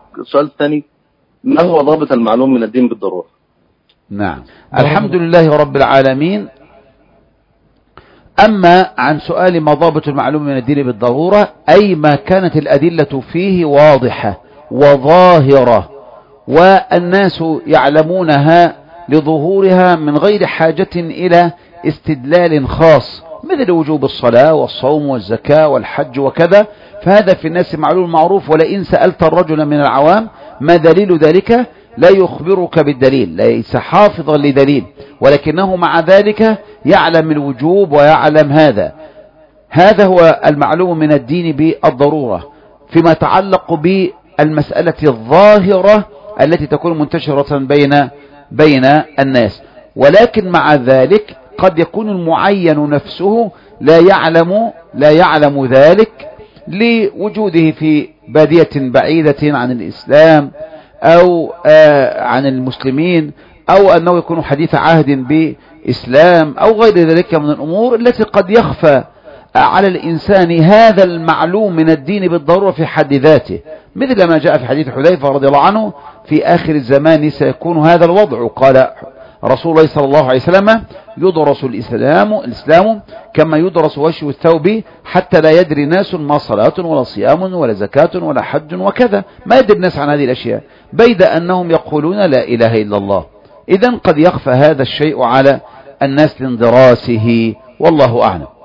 السؤال الثاني، ما هو ضابط المعلوم من الدين بالضرورة؟ نعم، الحمد لله رب العالمين. أما عن سؤال ما ضابط المعلوم من الدين بالضرورة، أي ما كانت الأدلة فيه واضحة وظاهرة والناس يعلمونها لظهورها من غير حاجة إلى استدلال خاص، مثل وجوب الصلاة والصوم والزكاة والحج وكذا، فهذا في الناس معلوم معروف. ولئن سألت الرجل من العوام ما دليل ذلك لا يخبرك بالدليل، ليس حافظا لدليل، ولكنه مع ذلك يعلم الوجوب ويعلم هذا هو المعلوم من الدين بالضرورة فيما يتعلق بالمسألة الظاهرة التي تكون منتشرة بين الناس. ولكن مع ذلك قد يكون المعين نفسه لا يعلم ذلك لوجوده في بادية بعيدة عن الإسلام أو عن المسلمين، أو أنه يكون حديث عهد بإسلام أو غير ذلك من الأمور التي قد يخفى على الإنسان هذا المعلوم من الدين بالضرورة في حد ذاته، مثل ما جاء في حديث حذيفة رضي الله عنه: في آخر الزمان سيكون هذا الوضع. قال رسول الله صلى الله عليه وسلم: يدرس الإسلام كما يدرس وشي الثوب، حتى لا يدري الناس ما صلاة ولا صيام ولا زكاة ولا حج وكذا، ما يدري الناس عن هذه الأشياء بيد أنهم يقولون لا إله إلا الله. إذن قد يخفى هذا الشيء على الناس لاندراسه، والله أعلم.